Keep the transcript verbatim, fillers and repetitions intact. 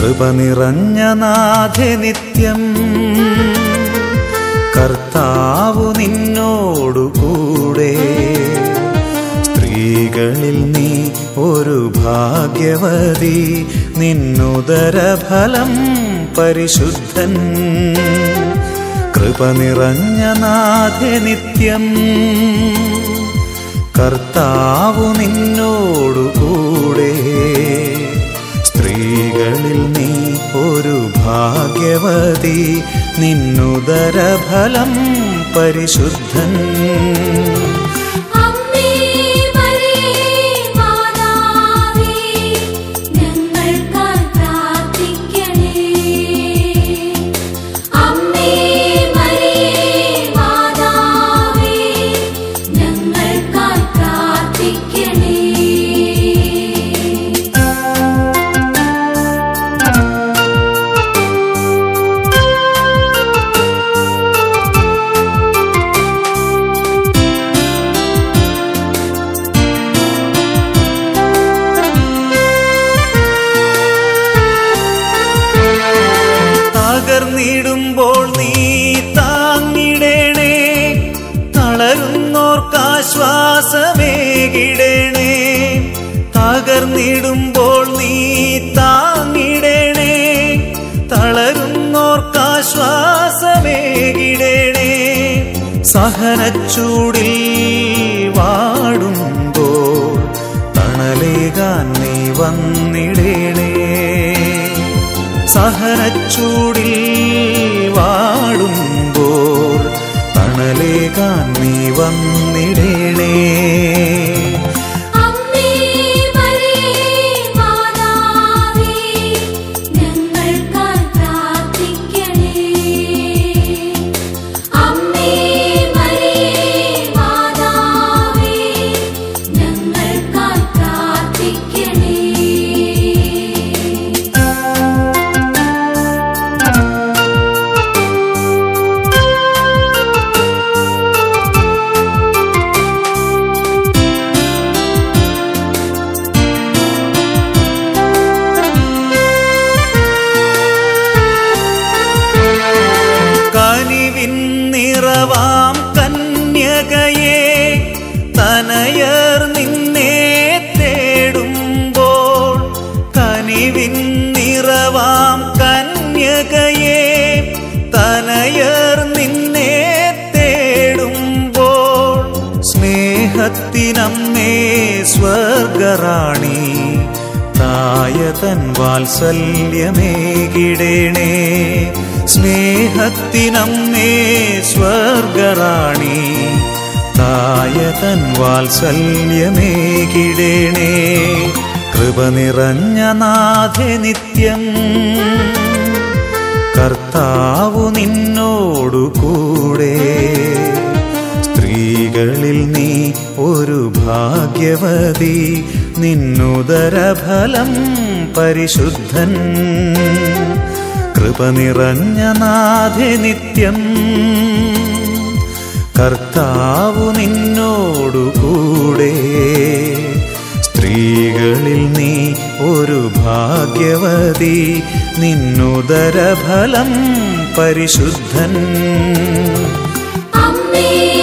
കൃപ നിറഞ്ഞ നാഥേ നിത്യം കർത്താവു നിന്നോടു കൂടെ. സ്ത്രീകളിൽ നീ ഒരു ഭാഗ്യവതി, നിന്നുദരഫലം പരിശുദ്ധൻ. കൃപ നിറഞ്ഞ നാഥേ നിത്യം കർത്താവു നിന്നോടു കൂടെ. സ്ത്രീകളിൽ നീ ഒരു ഭാഗ്യവതി, നിന്നുദരഫലം പരിശുദ്ധൻ. തകർന്നിടുമ്പോൾ നീ താങ്ങിടണേ, തളരുന്നോർക്കാശ്വാസമേകിടണേ. തകർന്നിടുമ്പോൾ നീ താങ്ങിടണേ, തളരുന്നോർക്കാശ്വാസമേകിടണേ. സഹനച്ചൂടിൽ വാടുമ്പോൾ തണലേകാൻ നീ വന്നിടണേ. സഹനച്ചൂടിൽ വാടുമ്പോൾ തണലേകാൻ നീ വന്നിടണേ. നിറവാം കന്യകയെ തനയർ നിന്നെ തേടുമ്പോൾ, കനിവിൻ നിറവാം കന്യകയെ തനയർ നിന്നെ തേടുമ്പോൾ. സ്നേഹത്തിനമ്മേ സ്വർഗറാണി, തായതൻ വാത്സല്യമേകിടണേ. സ്നേഹത്തിനമ്മേ സ്വർഗറാണി, തായതൻ വാത്സല്യമേകിടണേ. കൃപ നിറഞ്ഞ നാഥേ നിത്യം കർത്താവു നിന്നോടു കൂടെ. സ്ത്രീകളിൽ നീ ഒരു ഭാഗ്യവതി, നിന്നുദരഫലം പരിശുദ്ധൻ. കൃപ നിറഞ്ഞ നാഥേ നിത്യം കർത്താവു നിന്നോടു കൂടെ. സ്ത്രീകളിൽ നീ ഒരു ഭാഗ്യവതി, നിന്നുദരഫലം പരിശുദ്ധൻ. അമ്മേ